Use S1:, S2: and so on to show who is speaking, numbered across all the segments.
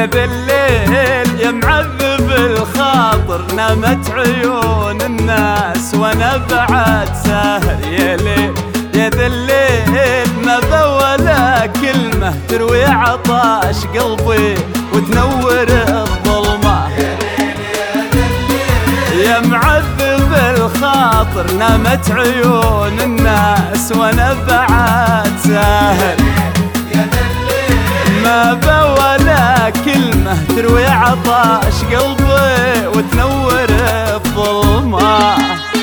S1: ذا الليل يا معذب الخاطر، نامت عيون الناس وانا بعد ساهر. يا ليل يا ذا الليل ما ولا كلمة تروي عطاش قلبي وتنور الظلمة. يا معذب الخاطر نامت عيون الناس وانا بعد ساهر. ما ولا كلمة تروي عطاش قلبي وتنور الظلمة.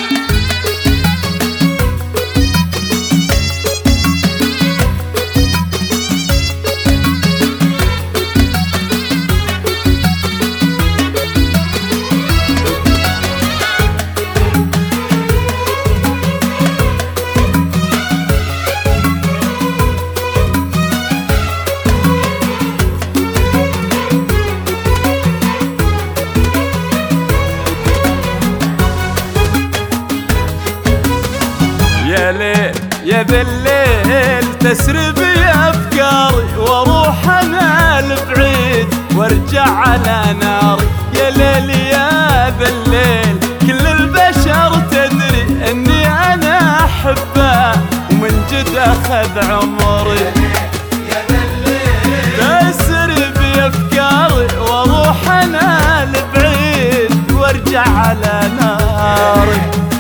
S1: يا ليل يا ذا الليل تسرب يا افكاري واروح انا لبعيد وارجع على ناري. يا ليل يا ذا الليل كل البشر تدري اني انا احبه ومن جد اخذ عمري. تسرب يا افكاري واروح انا لبعيد وارجع على ناري.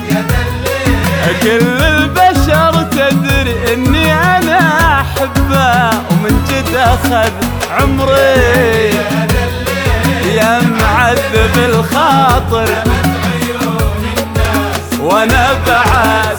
S1: كل البشر تدري اني انا احبه ومن جد اخذ عمري. يا معذب الخاطر وانا بعد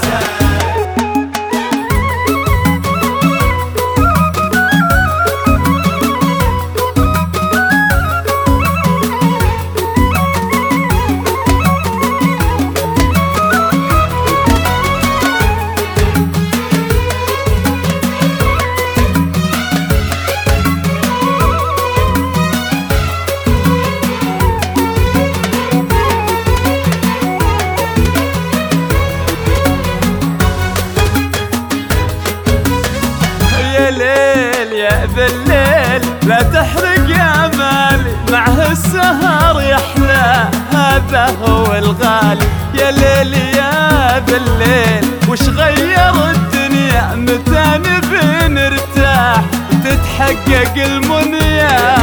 S1: يا ليل يا ذا الليل لا تحرق يا مالي معه السهر يحلى هذا هو الغالي. يا ليل يا ذا الليل وش غير الدنيا متى نبي نرتاح وتتحقق المنية.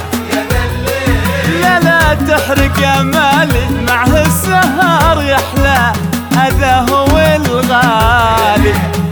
S1: لا لا تحرق يا مالي معه السهر يحلى هذا هو الغالي.